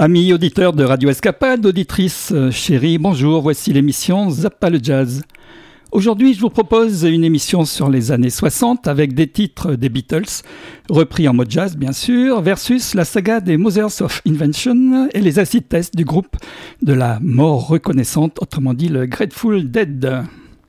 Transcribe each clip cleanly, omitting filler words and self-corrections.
Amis auditeurs de Radio Escapade, auditrices chéries, bonjour, voici l'émission Zappa le Jazz. Aujourd'hui, je vous propose une émission sur les années 60 avec des titres des Beatles, repris en mode jazz bien sûr, versus la saga des Mothers of Invention et les acid tests du groupe de la mort reconnaissante, autrement dit le Grateful Dead.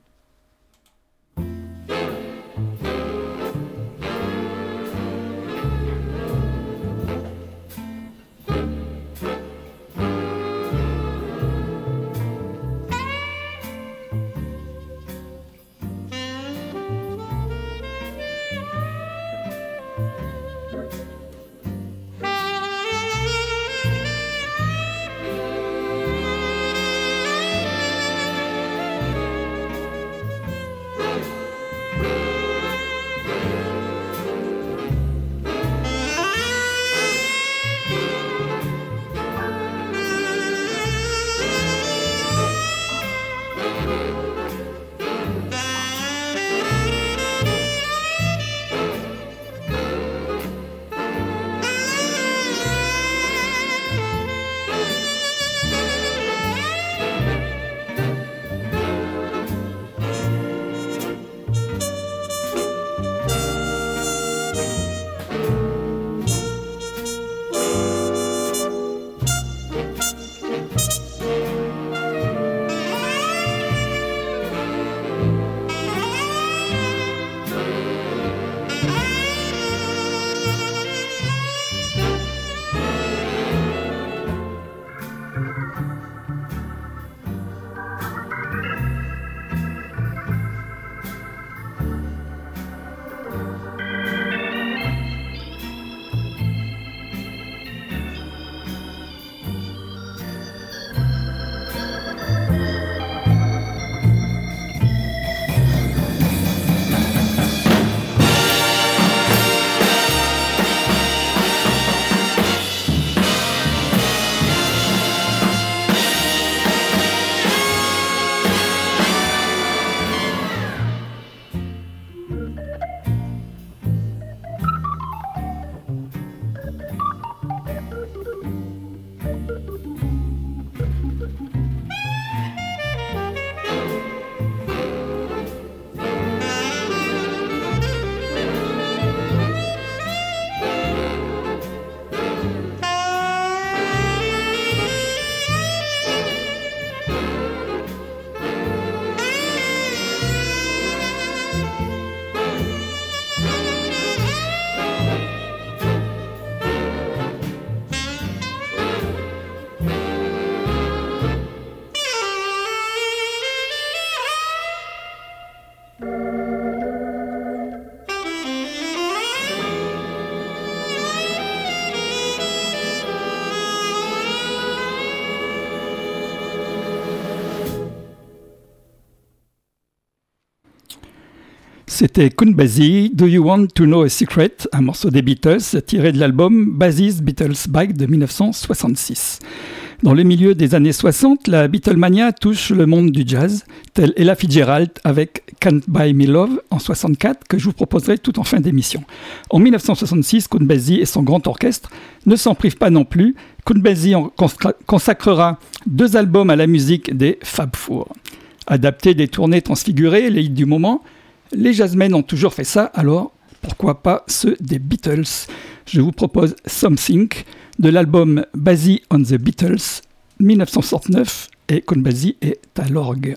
C'était Count Basie, Do You Want to Know a Secret, un morceau des Beatles tiré de l'album Basie's Beatles Bike de 1966. Dans le milieu des années 60, la Beatlemania touche le monde du jazz, tel Ella Fitzgerald avec Can't Buy Me Love en 64 que je vous proposerai tout en fin d'émission. En 1966, Count Basie et son grand orchestre ne s'en privent pas non plus. Count Basie consacrera 2 albums à la musique des Fab Four. Adaptés des tournées transfigurées, les hits du moment, les jazzmen ont toujours fait ça, alors pourquoi pas ceux des Beatles? Je vous propose Something de l'album Basie on the Beatles 1969 et Count Basie est à l'orgue.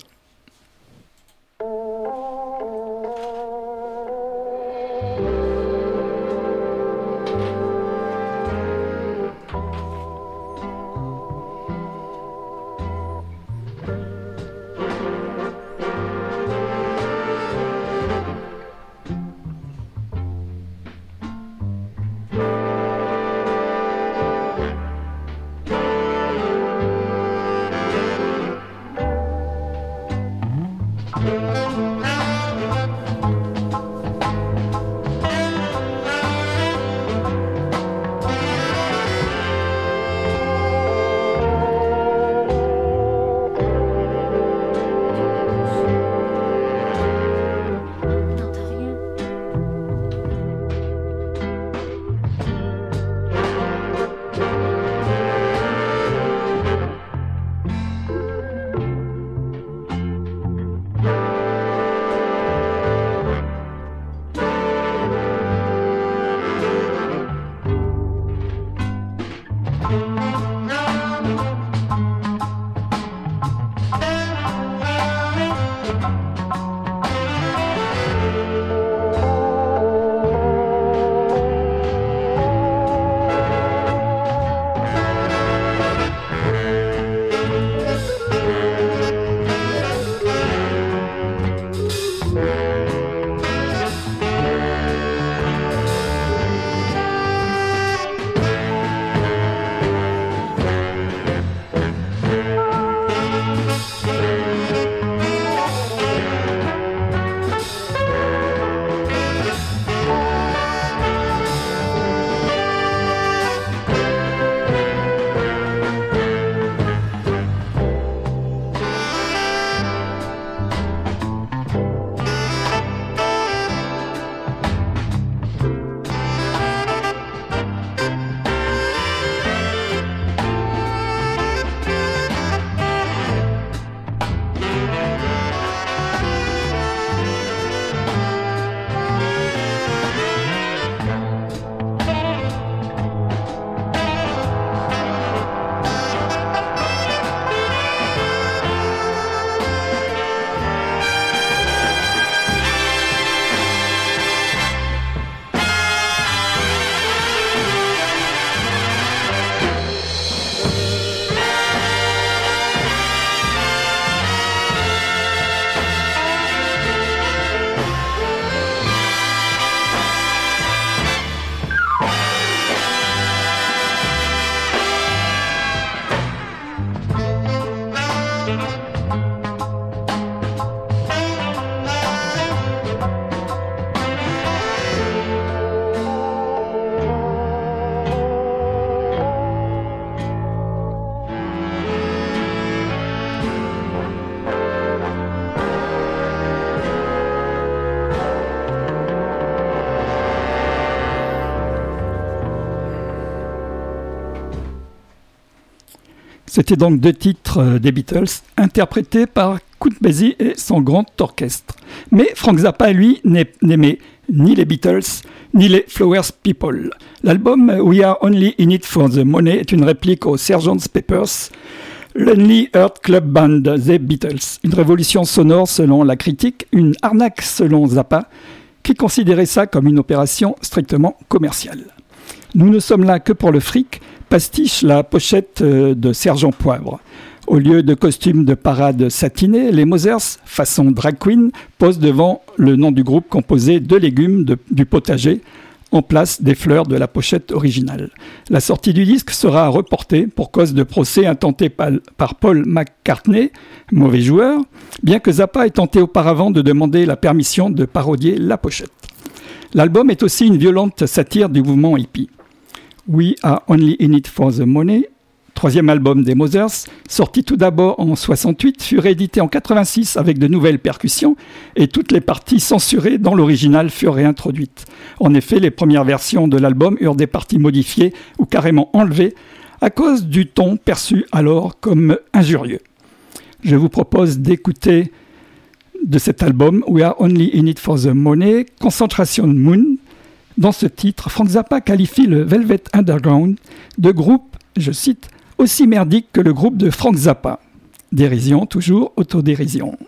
C'était donc 2 titres des Beatles, interprétés par Count Basie et son grand orchestre. Mais Frank Zappa, lui, n'aimait ni les Beatles, ni les Flowers People. L'album We Are Only In It For The Money est une réplique au Sgt. Pepper's Lonely Heart Club Band des Beatles. Une révolution sonore selon la critique, une arnaque selon Zappa, qui considérait ça comme une opération strictement commerciale. Nous ne sommes là que pour le fric, pastiche la pochette de Sergent Poivre. Au lieu de costumes de parade satinés, les Mothers, façon drag queen, posent devant le nom du groupe composé de légumes du potager, en place des fleurs de la pochette originale. La sortie du disque sera reportée pour cause de procès intenté par Paul McCartney, mauvais joueur, bien que Zappa ait tenté auparavant de demander la permission de parodier la pochette. L'album est aussi une violente satire du mouvement hippie. We Are Only In It For The Money, 3e album des Mothers, sorti tout d'abord en 68, fut réédité en 86 avec de nouvelles percussions et toutes les parties censurées dans l'original furent réintroduites. En effet, les premières versions de l'album eurent des parties modifiées ou carrément enlevées à cause du ton perçu alors comme injurieux. Je vous propose d'écouter de cet album We Are Only In It For The Money, Concentration Moon. Dans ce titre, Frank Zappa qualifie le Velvet Underground de groupe, je cite, aussi merdique que le groupe de Frank Zappa. Dérision, toujours autodérision.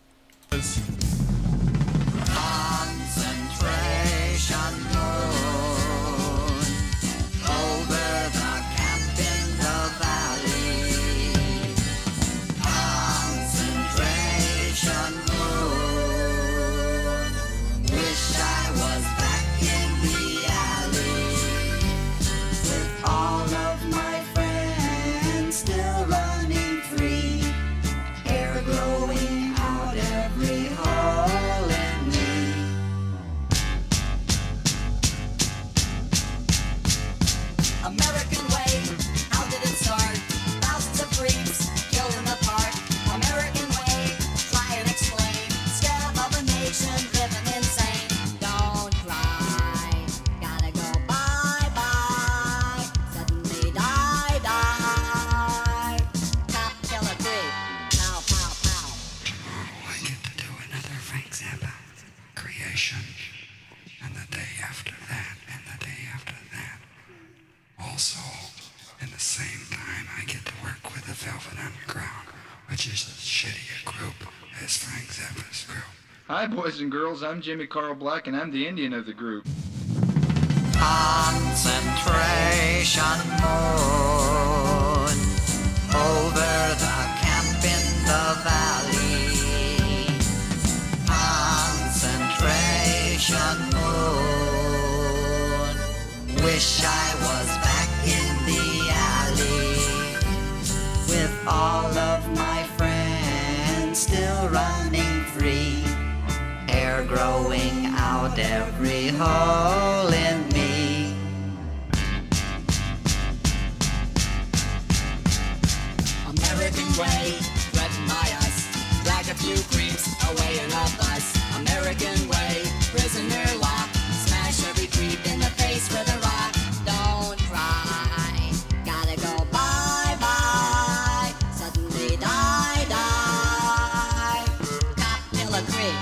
Hi, boys and girls. I'm Jimmy Carl Black, and I'm the Indian of the group. Concentration moon over the camp in the valley. Concentration moon. Wish I was back in the alley with all of my friends still running free. Hair growing out every hole in me. American way, threaten by us. Drag a few creeps away in a bus. American way, prisoner lock. Smash every creep in the face with a rock. Don't cry, gotta go bye-bye. Suddenly die, die. Cop, kill a creep.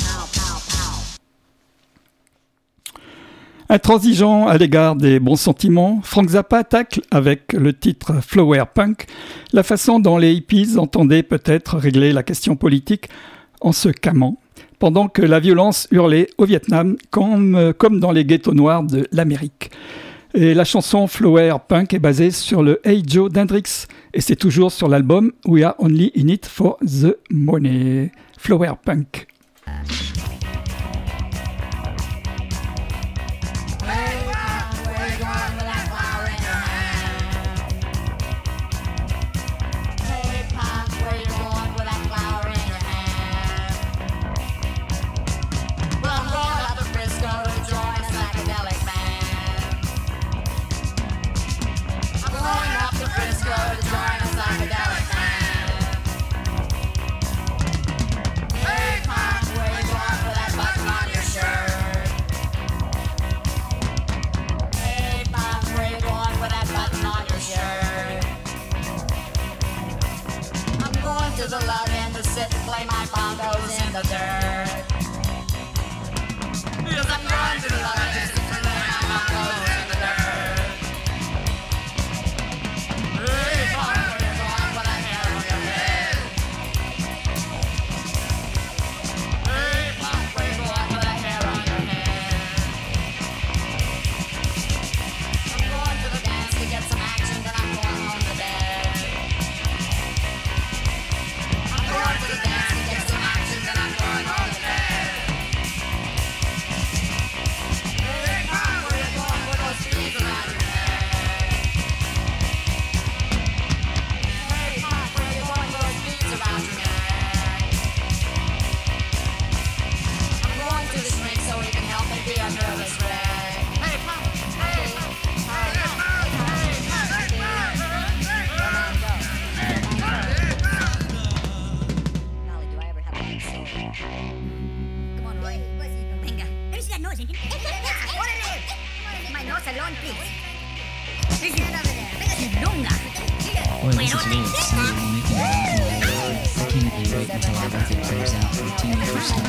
Intransigeant à l'égard des bons sentiments, Frank Zappa tacle avec le titre Flower Punk la façon dont les hippies entendaient peut-être régler la question politique en se camant, pendant que la violence hurlait au Vietnam comme dans les ghettos noirs de l'Amérique. Et la chanson Flower Punk est basée sur le Hey Joe d'Hendrix et c'est toujours sur l'album We Are Only In It For The Money. Flower Punk. Hey, punk, where you going? that noise? What it is? My nose alone, please. Big head over there. Big lunga. Boy, this is really exciting. We're making a lot more record. I can't wait until our record comes out. We're teenagers still.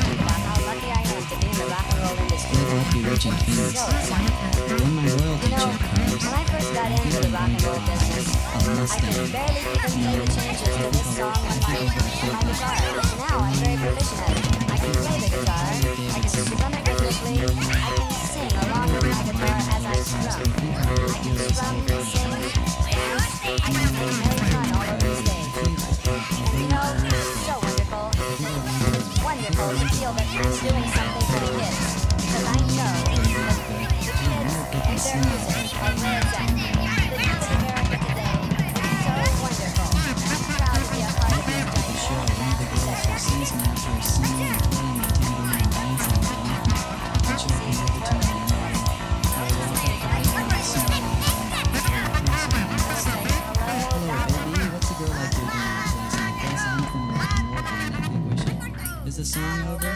Good luck be reaching fans. When my royalty check comes, When I first got into the rock and roll business, a Mustang. I could barely even play the changes to this song on my guitar. Now I'm very proficient at it. I can play the guitar, I can strum it rhythmically, I can sing along with my guitar as I strum. I can strum, sing, dance, I can make merry fun all over the stage. And you know, it's so wonderful. It's wonderful to feel that I'm doing something for the kids. Because I know that the kids and their music are where it's at. The youth of America today is so wonderful. I'm proud to be a part of this giant Sure, one of the girls who sings now for singing and playing and handling and dancing. Put your hand over to me now. Hello, baby. What's a girl like you doing in a place like this? I'm from rock and roll band. I think we should. Is the song over?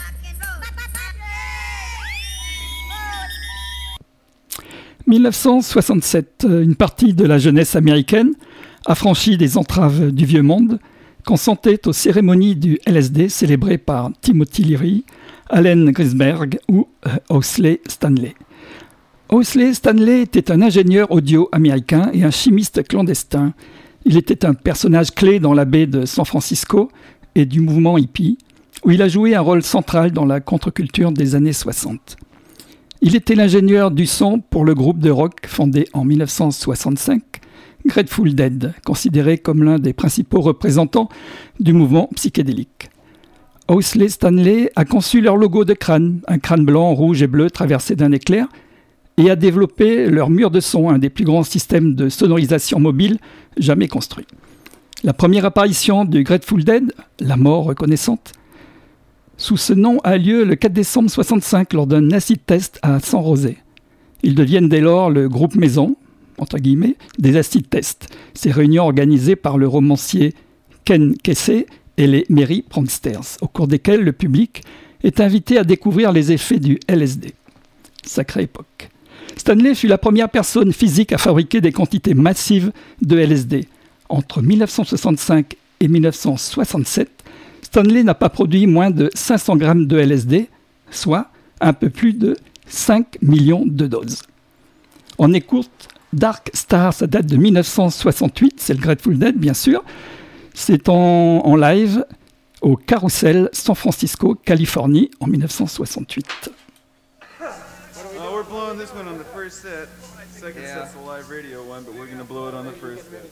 « 1967, une partie de la jeunesse américaine affranchie des entraves du vieux monde consentait aux cérémonies du LSD célébrées par Timothy Leary, Allen Ginsberg ou Owsley Stanley. Owsley Stanley était un ingénieur audio américain et un chimiste clandestin. Il était un personnage clé dans la baie de San Francisco et du mouvement hippie, où il a joué un rôle central dans la contre-culture des années 60. Il était l'ingénieur du son pour le groupe de rock fondé en 1965, Grateful Dead, considéré comme l'un des principaux représentants du mouvement psychédélique. Owsley Stanley a conçu leur logo de crâne, un crâne blanc, rouge et bleu traversé d'un éclair, et a développé leur mur de son, un des plus grands systèmes de sonorisation mobile jamais construits. La première apparition du Grateful Dead, La mort reconnaissante, sous ce nom a lieu le 4 décembre 1965 lors d'un acid test à San José. Ils deviennent dès lors le groupe maison, entre guillemets, des acid tests. Ces réunions organisées par le romancier Ken Kesey et les Merry Pranksters, au cours desquelles le public est invité à découvrir les effets du LSD. Sacrée époque. Stanley fut la première personne physique à fabriquer des quantités massives de LSD. Entre 1965 et 1967, Stanley n'a pas produit moins de 500 grammes de LSD, soit un peu plus de 5 millions de doses. On écoute Dark Star, ça date de 1968, c'est le Grateful Dead bien sûr. C'est en live au Carousel San Francisco, Californie, en 1968. We're blowing this one on the first set. Second set's a live radio one, but we're going to blow it on the first set.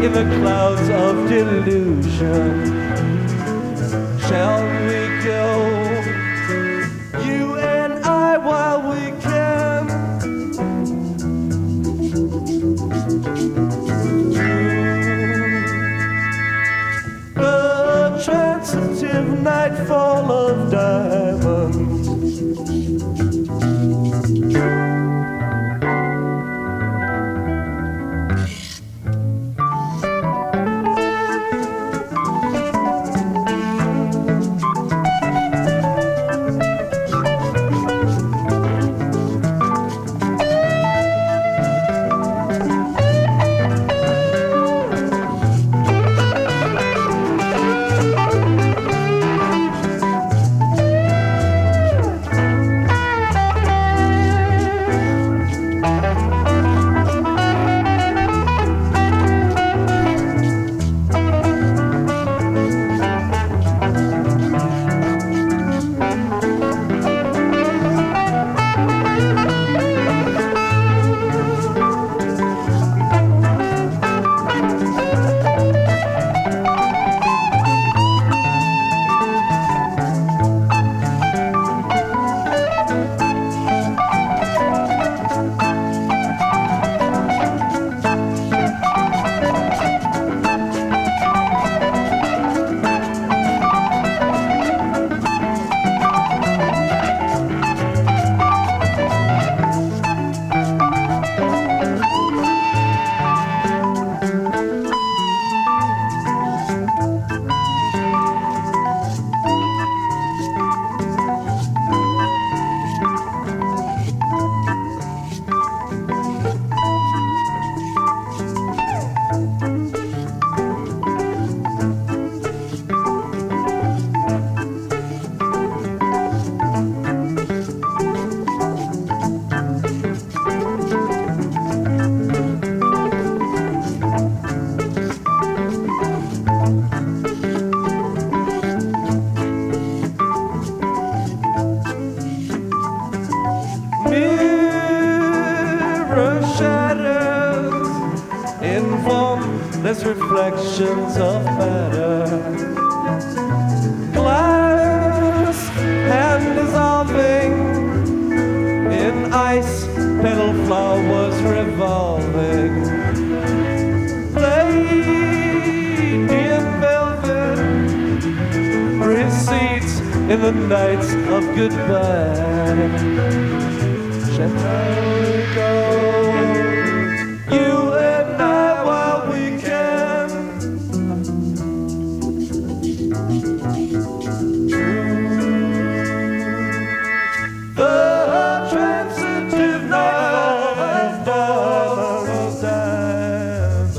in the clouds of delusion. Shall we go, you and I, while we can? The transitive nightfall of diamonds. There's reflections of matter. Glass hand dissolving in ice, petal flowers revolving. Lady in velvet recedes in the nights of goodbye. Shall we go? You and I, while we can. The transitive night of diamonds.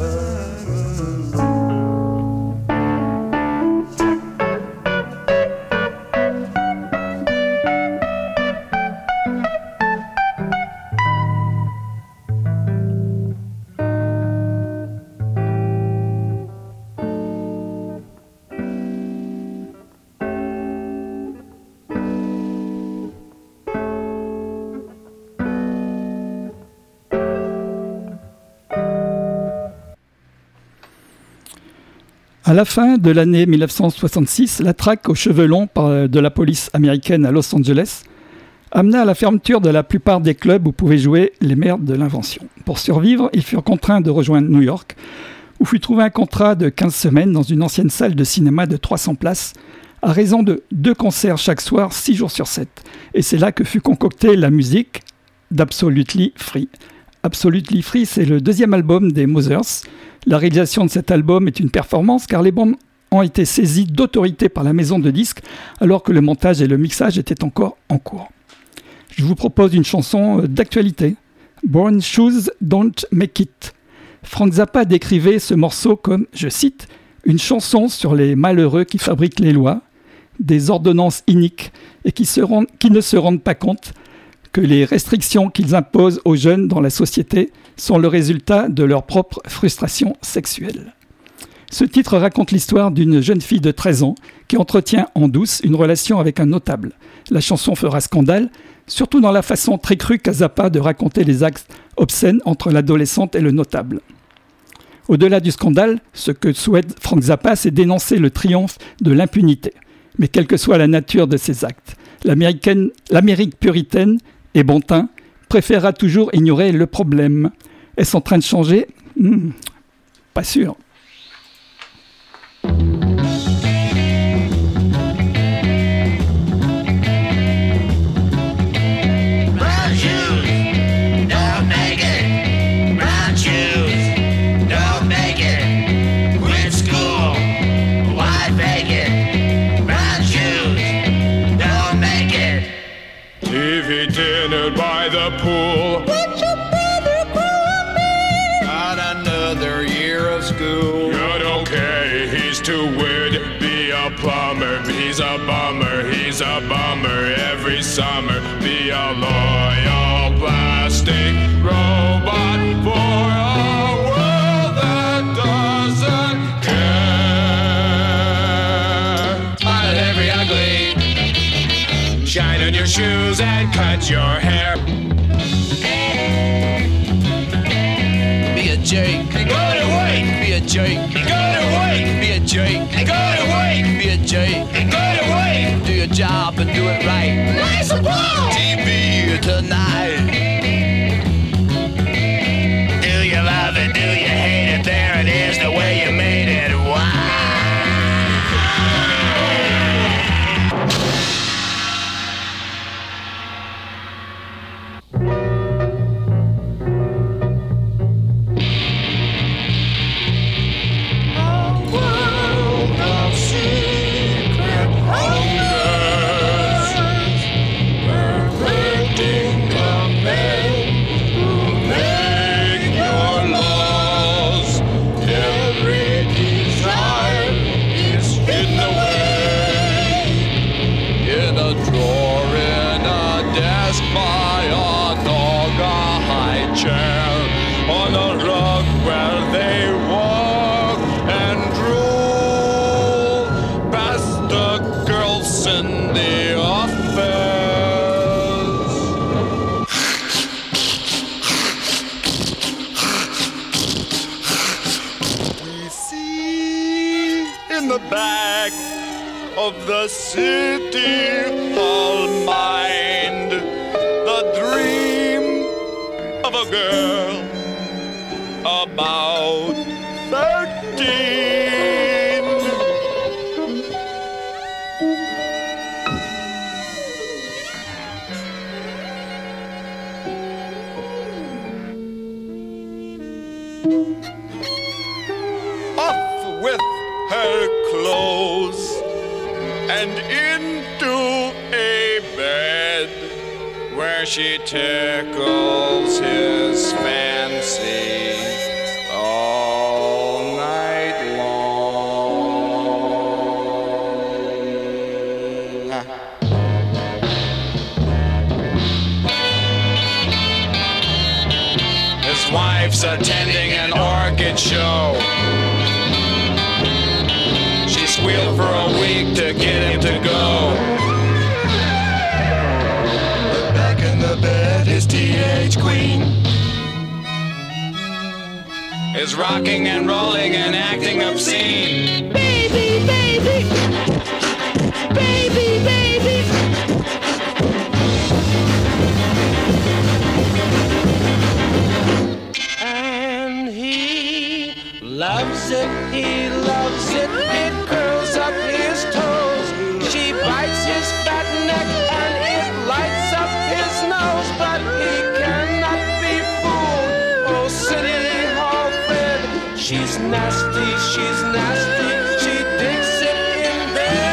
À la fin de l'année 1966, la traque aux cheveux longs de la police américaine à Los Angeles amena à la fermeture de la plupart des clubs où pouvaient jouer les mères de l'invention. Pour survivre, ils furent contraints de rejoindre New York, où fut trouvé un contrat de 15 semaines dans une ancienne salle de cinéma de 300 places, à raison de 2 concerts chaque soir, 6 jours sur 7. Et c'est là que fut concoctée la musique d'Absolutely Free. Absolutely Free, c'est le 2e album des Mothers. La réalisation de cet album est une performance car les bandes ont été saisies d'autorité par la maison de disques alors que le montage et le mixage étaient encore en cours. Je vous propose une chanson d'actualité, Born Shoes Don't Make It. Frank Zappa décrivait ce morceau comme, je cite, une chanson sur les malheureux qui fabriquent les lois, des ordonnances iniques et qui ne se rendent pas compte que les restrictions qu'ils imposent aux jeunes dans la société sont le résultat de leur propre frustration sexuelle. Ce titre raconte l'histoire d'une jeune fille de 13 ans qui entretient en douce une relation avec un notable. La chanson fera scandale, surtout dans la façon très crue qu'a Zappa de raconter les actes obscènes entre l'adolescente et le notable. Au-delà du scandale, ce que souhaite Frank Zappa, c'est dénoncer le triomphe de l'impunité. Mais quelle que soit la nature de ces actes, l'Amérique puritaine et bon teint préférera toujours ignorer le problème. Est-ce en train de changer ? Pas sûr. Dinner by the pool. Would your brother grow me? Not another year of school. Good, okay, he's too weird. Be a plumber, he's a bummer. He's a bummer every summer. Be a loyal plastic robot for a world that doesn't care. Smile at every ugly. Shine on your shoes and cut your hair. Be a jerk. Go to work. Be a jerk. Go to work. Be a jerk. Go to work. Be a jerk. Go to work. Do your job and do it right. Nice applause. TV tonight. Do you love it? Do you hate it? There it is, the way you made it. Wow. The city hall mind, the dream of a girl about 13. Off with her clothes and into a bed where she tickles his fancy all night long. His wife's attending an orchid show. Squealed for a week to get him to go. But back in the bed, his teenage queen is rocking and rolling and acting obscene. Baby, baby, baby, baby. And he loves it, he loves it. It curls up his toes. She bites his fat neck and it lights up his nose. But he cannot be fooled. Oh, City Hall Fred, she's nasty, she's nasty. She digs it in bed.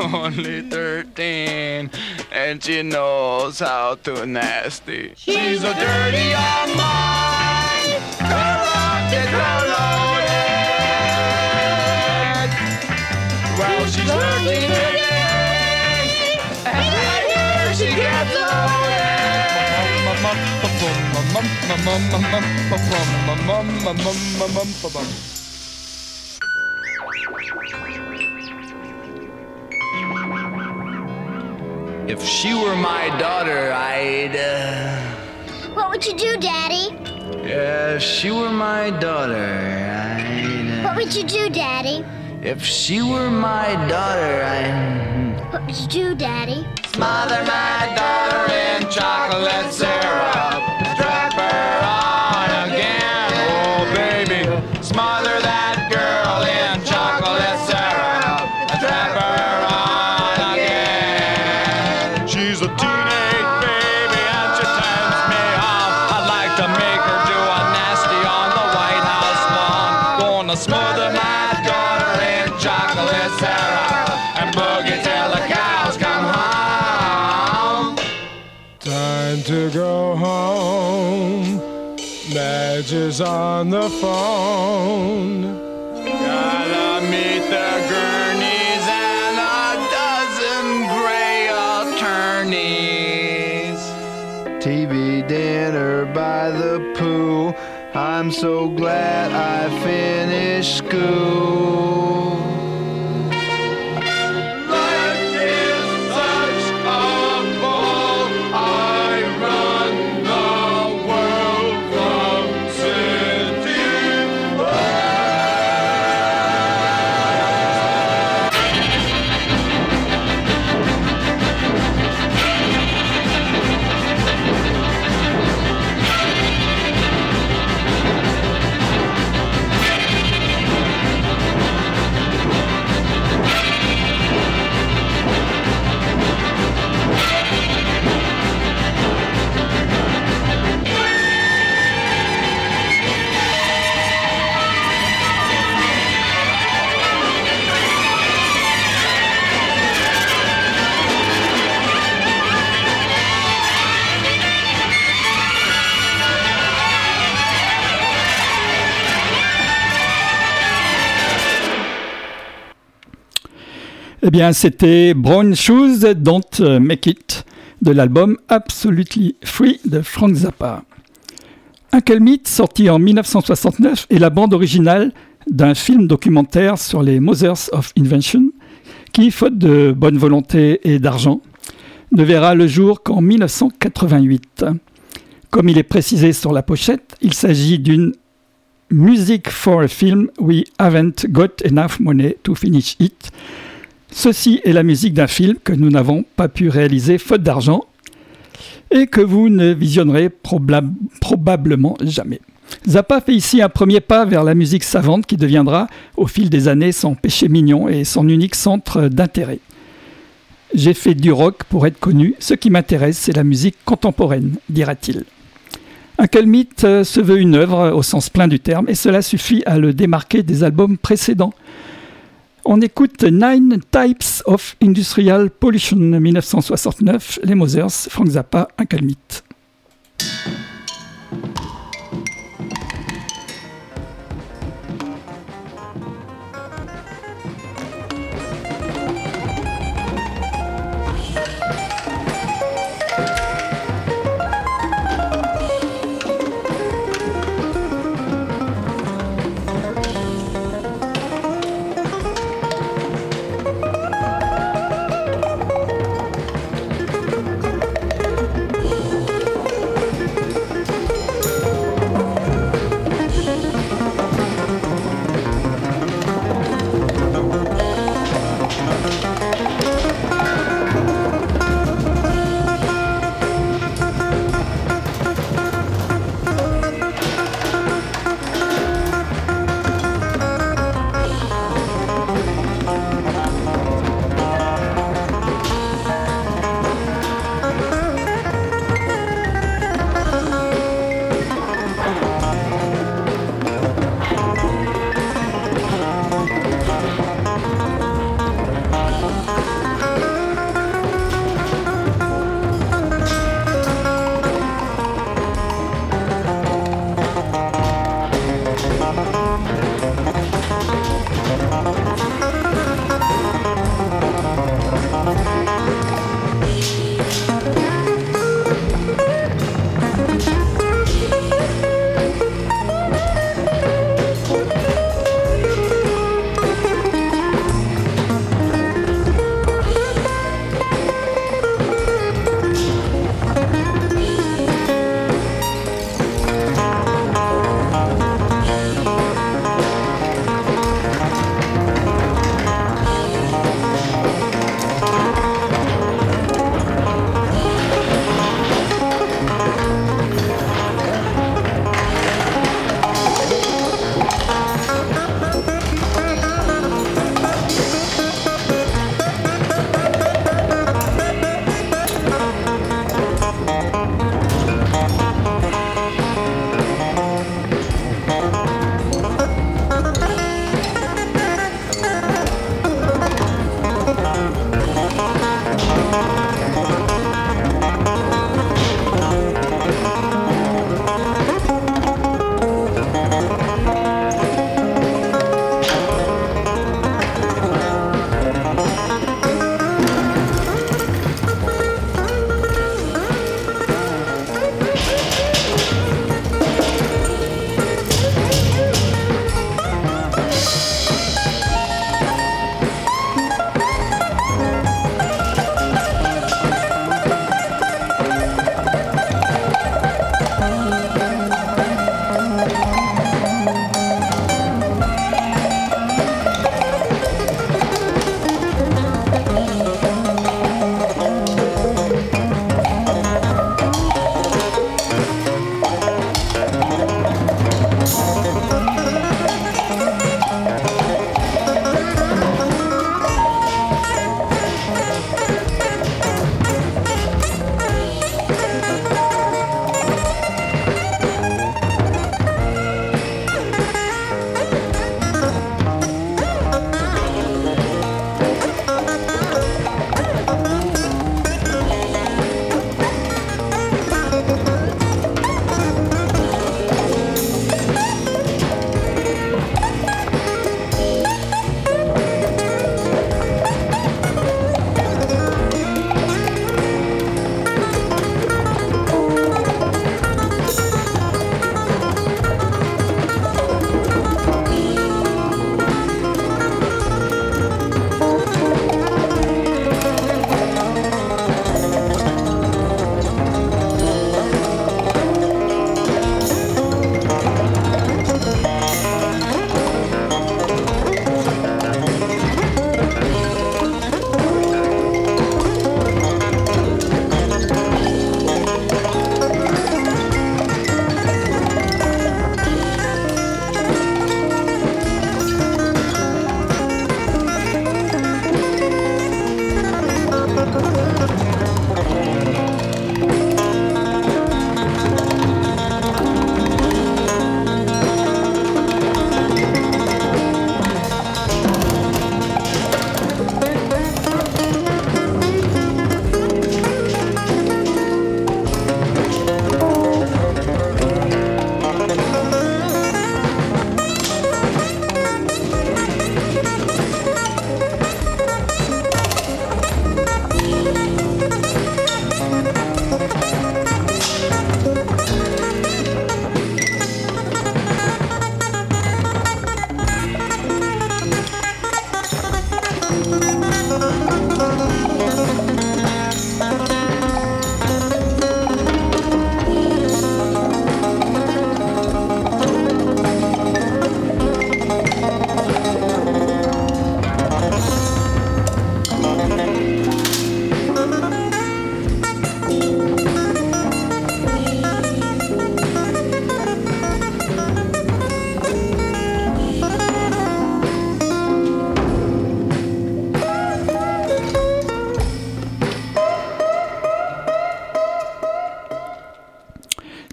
only 13, and she knows how to nasty. She's a dirty young mind, corrupted, corroded. Well, she's 13 today, and right here she gets If she were my daughter, I'd... What would you do, Daddy? If she were my daughter, I'd... What would you do, Daddy? If she were my daughter, I'd... What would you do, Daddy? Smother my daughter in chocolate syrup, strap her on again. Oh, baby, smother that girl in chocolate syrup, strap her on again. She's a teenage baby and she turns me on. I'd like to make her do a nasty on the White House lawn. Gonna smother my daughter in chocolate syrup and boogie till the cows come home. Time to go home. Madge is on the phone. Gotta meet the gurneys and a dozen gray attorneys. TV dinner by the pool. I'm so glad I finished school. Life is such a ball. I run the world from city. Eh bien, c'était Brown Shoes Don't Make It de l'album Absolutely Free de Frank Zappa. Uncle Meat, sorti en 1969, est la bande originale d'un film documentaire sur les Mothers of Invention qui, faute de bonne volonté et d'argent, ne verra le jour qu'en 1988. Comme il est précisé sur la pochette, il s'agit d'une Music for a Film We Haven't Got Enough Money to Finish It. Ceci est la musique d'un film que nous n'avons pas pu réaliser faute d'argent et que vous ne visionnerez probablement jamais. Zappa fait ici un premier pas vers la musique savante qui deviendra, au fil des années, son péché mignon et son unique centre d'intérêt. J'ai fait du rock pour être connu, ce qui m'intéresse, c'est la musique contemporaine, dira-t-il. Uncle Meat se veut une œuvre au sens plein du terme et cela suffit à le démarquer des albums précédents. On écoute 9 Types of Industrial Pollution 1969, les Mothers, Frank Zappa, Uncle Meat.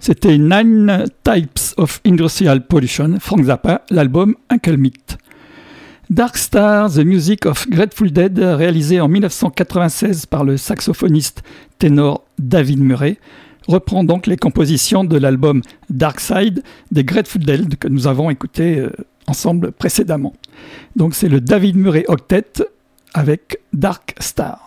C'était Nine Types of Industrial Pollution, Frank Zappa, l'album Uncle Meat. Dark Star, The Music of Grateful Dead, réalisé en 1996 par le saxophoniste ténor David Murray, reprend donc les compositions de l'album Dark Side des Grateful Dead que nous avons écouté ensemble précédemment. Donc c'est le David Murray Octet avec Dark Star.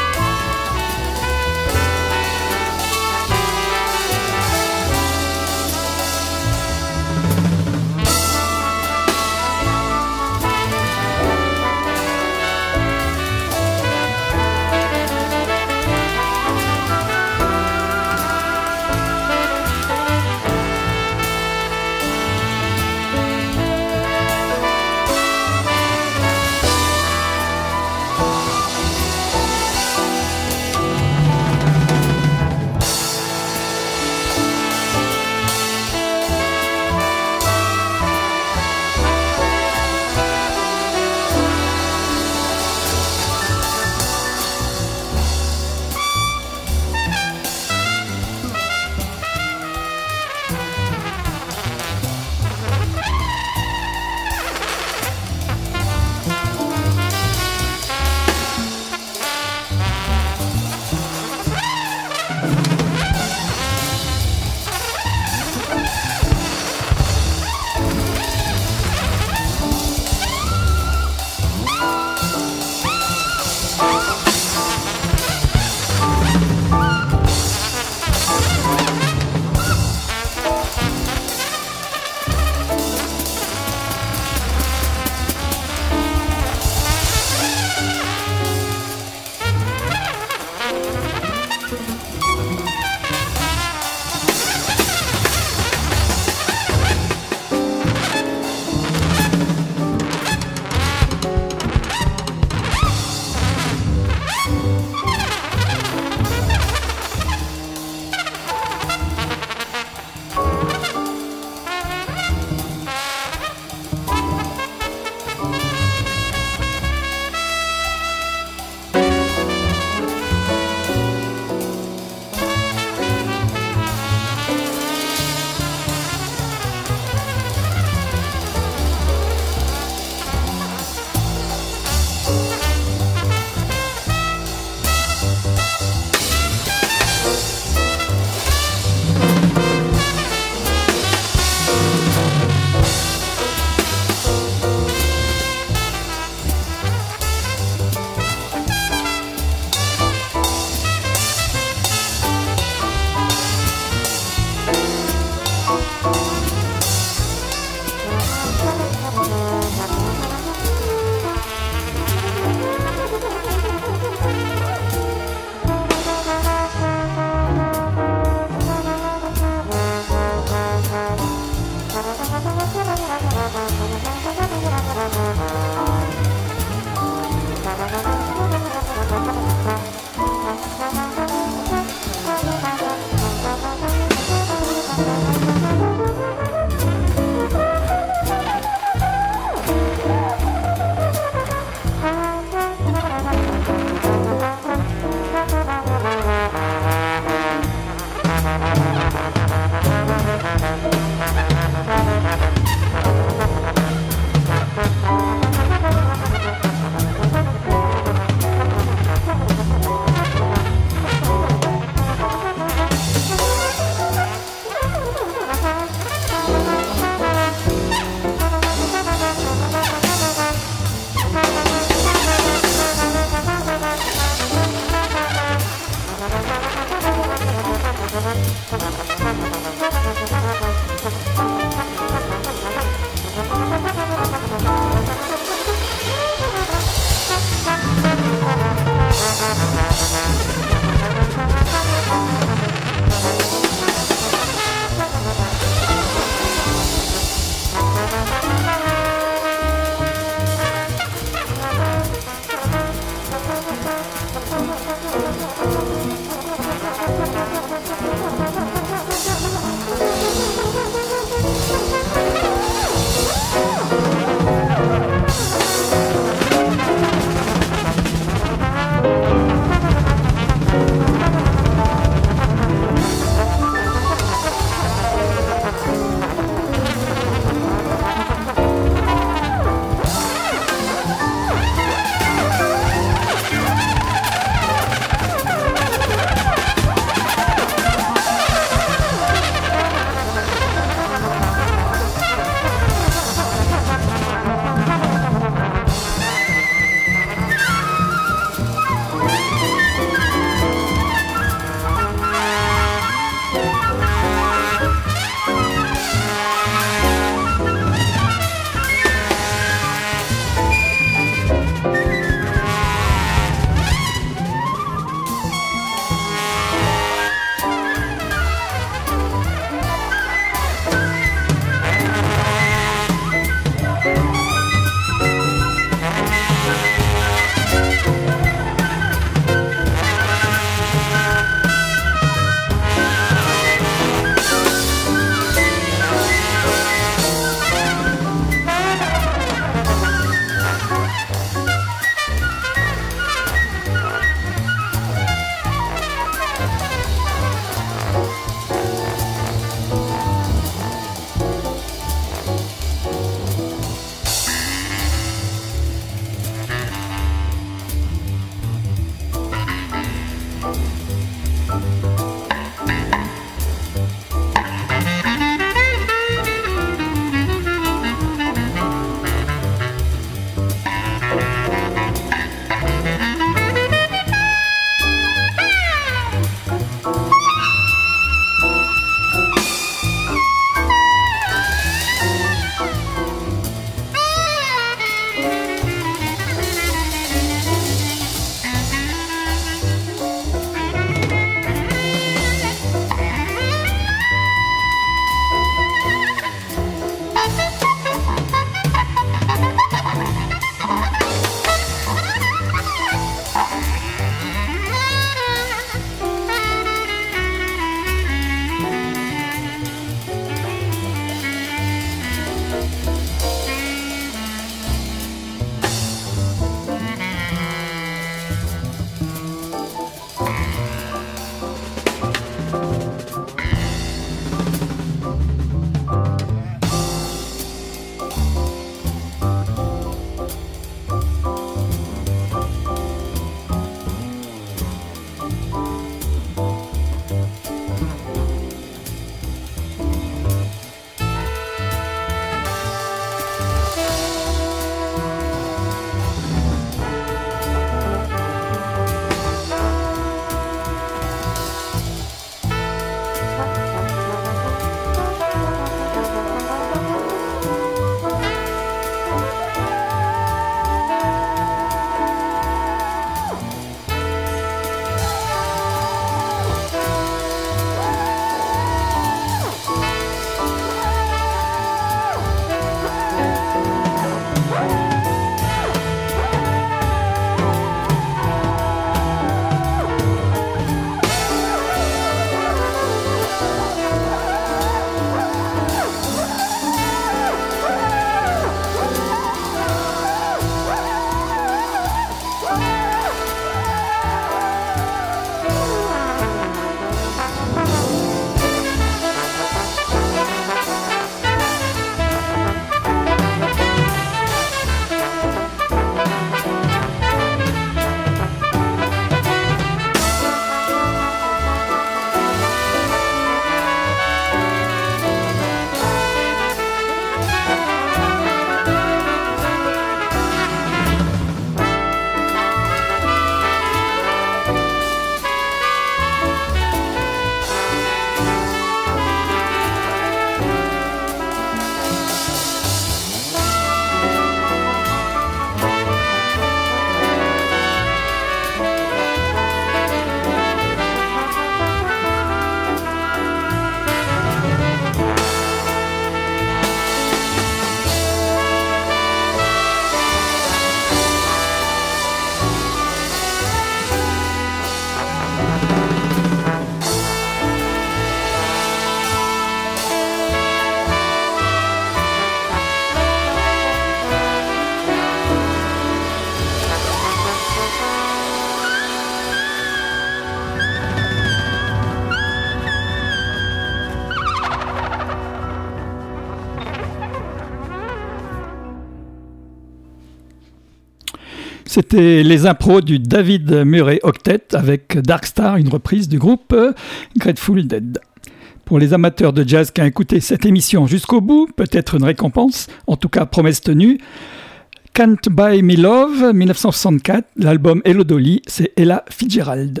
C'était les impros du David Murray Octet avec Dark Star, une reprise du groupe Grateful Dead. Pour les amateurs de jazz qui ont écouté cette émission jusqu'au bout, peut-être une récompense, en tout cas promesse tenue. Can't Buy Me Love, 1964, l'album Hello Dolly, c'est Ella Fitzgerald.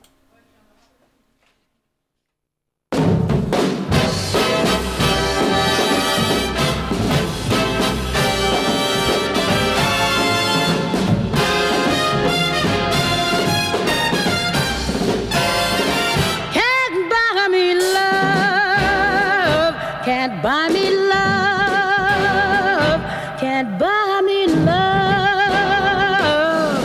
Can't buy me love, can't buy me love.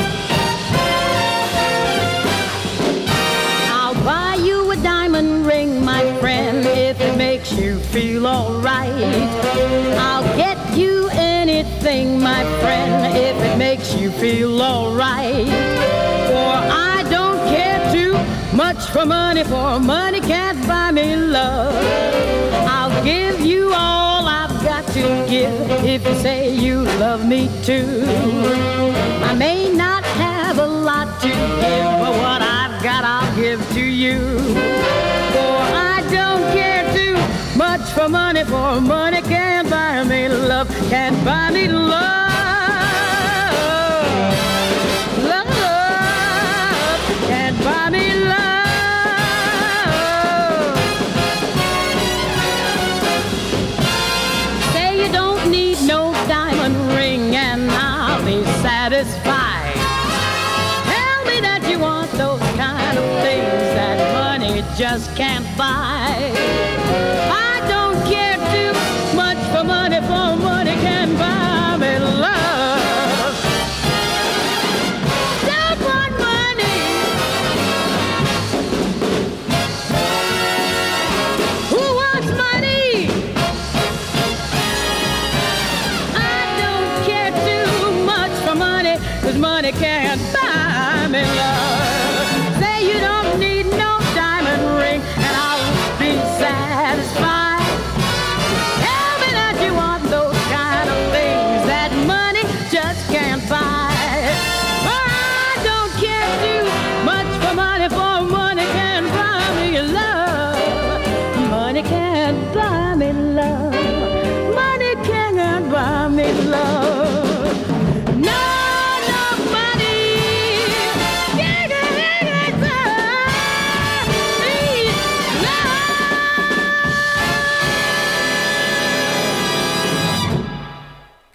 I'll buy you a diamond ring, my friend, if it makes you feel alright. I'll get you anything, my friend, if it makes you feel alright. For I don't care too much for money can't buy me love. I'll give you all I've got to give if you say you love me too. I may not have a lot to give, but what I've got I'll give to you. For I don't care too much for money can't buy me love, can't buy me love. Love can't buy me love. Satisfied. Tell me that you want those kind of things that money just can't buy.